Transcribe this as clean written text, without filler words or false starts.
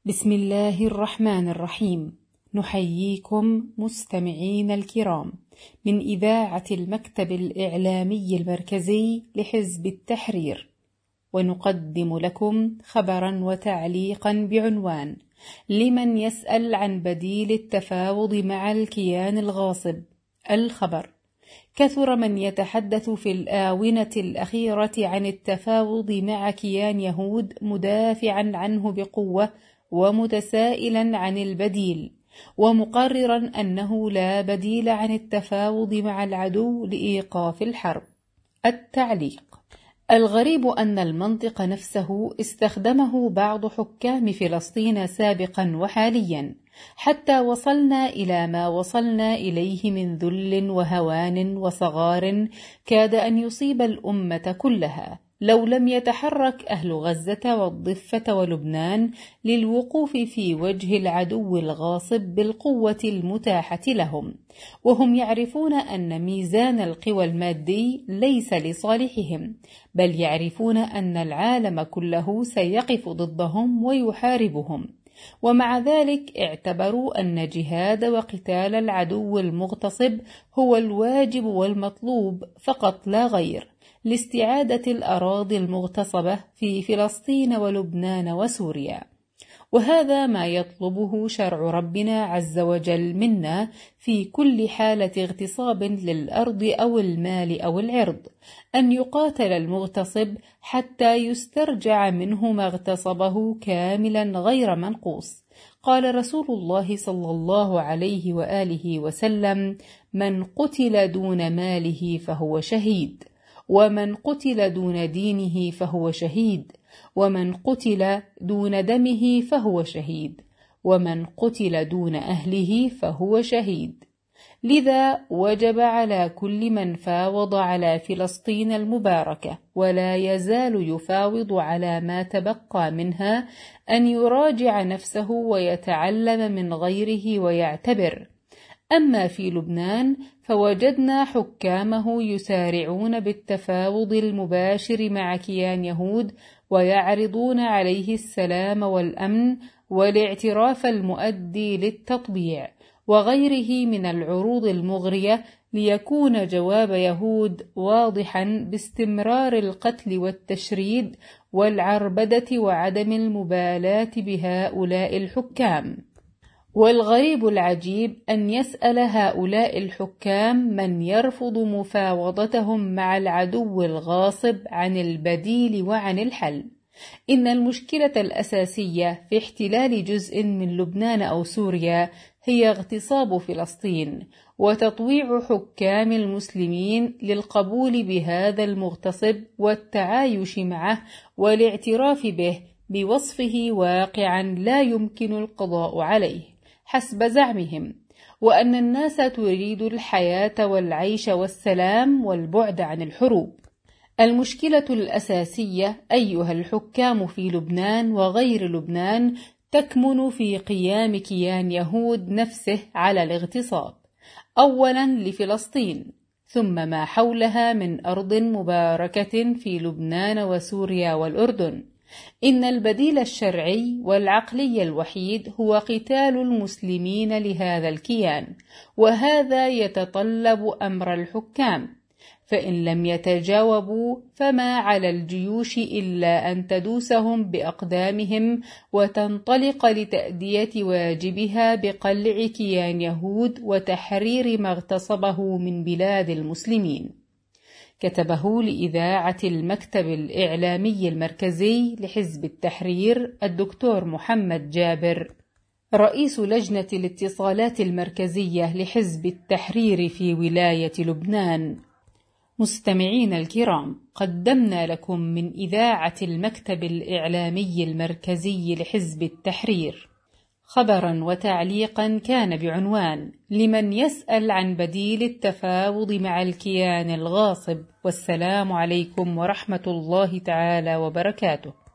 بسم الله الرحمن الرحيم. نحييكم مستمعين الكرام من إذاعة المكتب الإعلامي المركزي لحزب التحرير، ونقدم لكم خبرا وتعليقا بعنوان: لمن يسأل عن بديل التفاوض مع الكيان الغاصب. الخبر: كثر من يتحدث في الآونة الأخيرة عن التفاوض مع كيان يهود، مدافعا عنه بقوة ومتسائلا عن البديل، ومقررا أنه لا بديل عن التفاوض مع العدو لإيقاف الحرب. التعليق: الغريب أن المنطق نفسه استخدمه بعض حكام فلسطين سابقا وحاليا، حتى وصلنا إلى ما وصلنا إليه من ذل وهوان وصغار كاد أن يصيب الأمة كلها لو لم يتحرك أهل غزة والضفة ولبنان للوقوف في وجه العدو الغاصب بالقوة المتاحة لهم، وهم يعرفون أن ميزان القوى المادي ليس لصالحهم، بل يعرفون أن العالم كله سيقف ضدهم ويحاربهم، ومع ذلك اعتبروا أن جهاد وقتال العدو المغتصب هو الواجب والمطلوب فقط لا غير، لاستعادة الأراضي المغتصبة في فلسطين ولبنان وسوريا. وهذا ما يطلبه شرع ربنا عز وجل منا في كل حالة اغتصاب للأرض أو المال أو العرض، أن يقاتل المغتصب حتى يسترجع منه ما اغتصبه كاملا غير منقوص. قال رسول الله صلى الله عليه وآله وسلم: من قتل دون ماله فهو شهيد، ومن قتل دون دينه فهو شهيد، ومن قتل دون دمه فهو شهيد، ومن قتل دون أهله فهو شهيد. لذا وجب على كل من فاوض على فلسطين المباركة ولا يزال يفاوض على ما تبقى منها أن يراجع نفسه ويتعلم من غيره ويعتبر. أما في لبنان فوجدنا حكامه يسارعون بالتفاوض المباشر مع كيان يهود، ويعرضون عليه السلام والأمن والاعتراف المؤدي للتطبيع وغيره من العروض المغرية، ليكون جواب يهود واضحا باستمرار القتل والتشريد والعربدة وعدم المبالاة بهؤلاء الحكام. والغريب العجيب أن يسأل هؤلاء الحكام من يرفض مفاوضتهم مع العدو الغاصب عن البديل وعن الحل. إن المشكلة الأساسية في احتلال جزء من لبنان أو سوريا هي اغتصاب فلسطين، وتطويع حكام المسلمين للقبول بهذا المغتصب والتعايش معه والاعتراف به بوصفه واقعا لا يمكن القضاء عليه حسب زعمهم، وأن الناس تريد الحياة والعيش والسلام والبعد عن الحروب. المشكلة الأساسية أيها الحكام في لبنان وغير لبنان تكمن في قيام كيان يهود نفسه على الاغتصاب، أولا لفلسطين، ثم ما حولها من أرض مباركة في لبنان وسوريا والأردن. إن البديل الشرعي والعقلي الوحيد هو قتال المسلمين لهذا الكيان، وهذا يتطلب أمر الحكام، فإن لم يتجاوبوا فما على الجيوش إلا أن تدوسهم بأقدامهم وتنطلق لتأدية واجبها بقلع كيان يهود وتحرير ما اغتصبه من بلاد المسلمين. كتبه لإذاعة المكتب الإعلامي المركزي لحزب التحرير الدكتور محمد جابر، رئيس لجنة الاتصالات المركزية لحزب التحرير في ولاية لبنان. مستمعين الكرام، قدمنا لكم من إذاعة المكتب الإعلامي المركزي لحزب التحرير خبرا وتعليقا كان بعنوان: لمن يسأل عن بديل التفاوض مع الكيان الغاصب. والسلام عليكم ورحمة الله تعالى وبركاته.